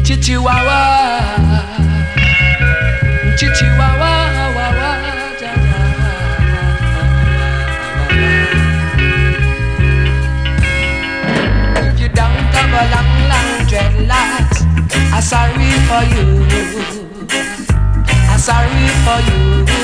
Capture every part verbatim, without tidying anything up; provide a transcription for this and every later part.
Chihuahua, Chihuahua, wa wa, da da. If you don't have a long, long dreadlocks, I'm sorry for you. I'm sorry for you.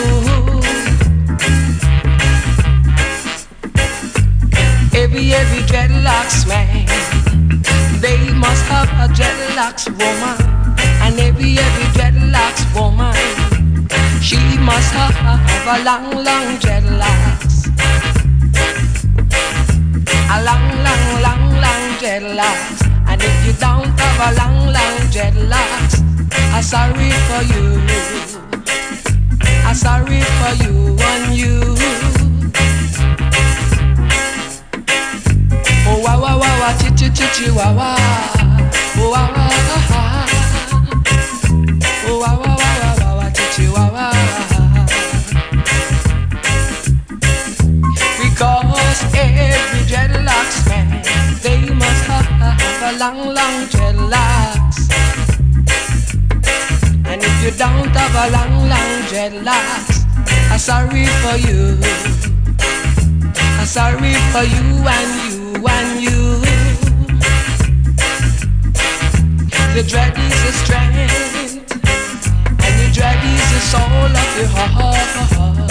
Every every dreadlocks man, they must have a dreadlocks woman, and every every dreadlocks woman, she must have a long, long dreadlocks, a long, long, long, long dreadlocks. And if you don't have a long, long dreadlocks, I'm sorry for you. I'm sorry for you and you. Oh wa wa wa wa, chi chi chi chi wa wa. Oh wa wa wa. Oh wa wa wa wa wa, chi chi wa wa. Because every dreadlocks man, they must have a long, long dreadlocks. And if you don't have a long, long dreadlocks, I'm sorry for you. I'm sorry for you and you and you. The dread is the strength, and the dread is the soul of your heart.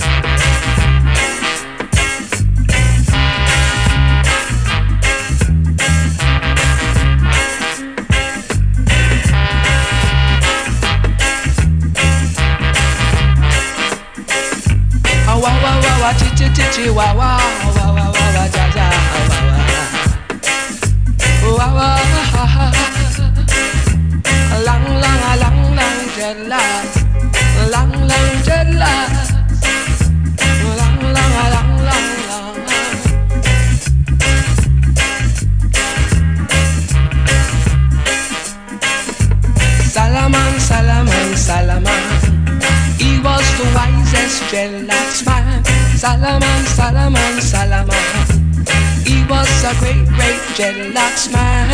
Wa wa wa wa, chi chi chi chi wa wa wa wa wa wa, ja ja wa wa wa wa. Long long a long long dreadlocks, long long dreadlocks, long long a long long long. Solomon, Solomon, Solomon, he was the wisest dreadlocks man. Solomon, Solomon, Solomon, he was a great, great dreadlocks man.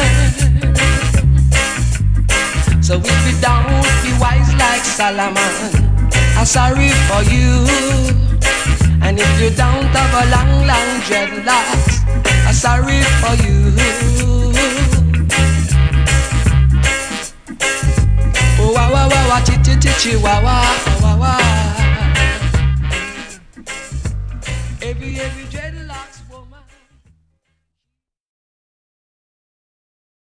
So if you don't be wise like Solomon, I'm sorry for you. And if you don't have a long, long dreadlocks, I'm sorry for you. Oh wa wa wa wa, chi chi chi chi wa wa wa wa.